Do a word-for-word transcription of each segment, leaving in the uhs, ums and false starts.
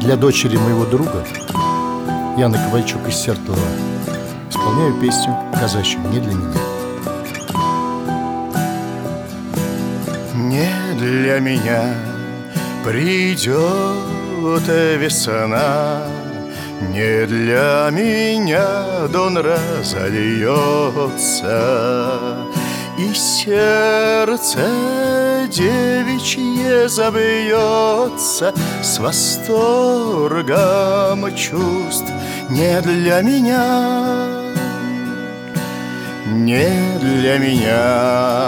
Для дочери моего друга Яны Ковальчук из Сертова исполняю песню казачью «Не для меня». Не для меня придет весна, не для меня дон разольется, и сердце девичье забьется с восторгом чувств. Не для меня, не для меня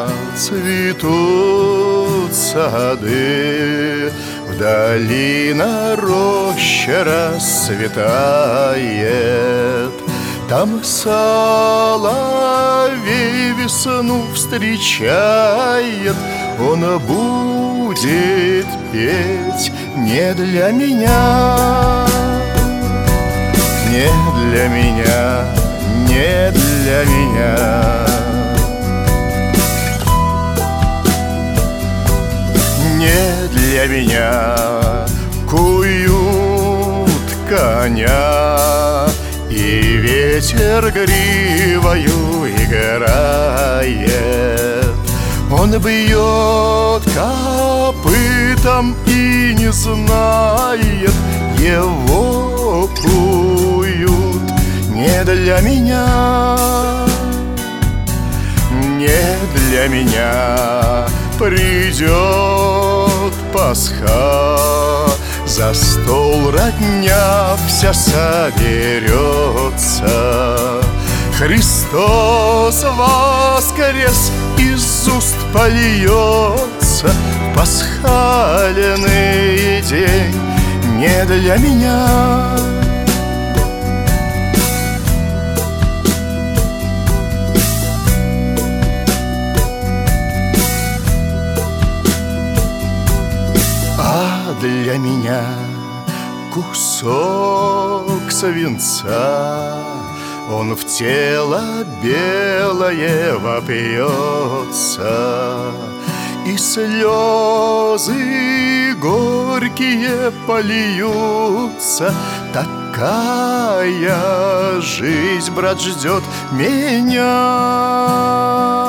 цветут сады, вдали на роще расцветает. Там соловей весну встречает, он будет петь не для меня, не для меня, не для меня. Не для меня куют коня, и ветер гривою играет. Он бьет копытом и не знает, его куют не для меня, не для меня. Придет Пасха, за стол родня вся соберется. Христос воскрес, из уст польется в пасхальный день не для меня. Для меня кусок свинца, он в тело белое вопьется, и слезы горькие польются. Такая жизнь, брат, ждет меня.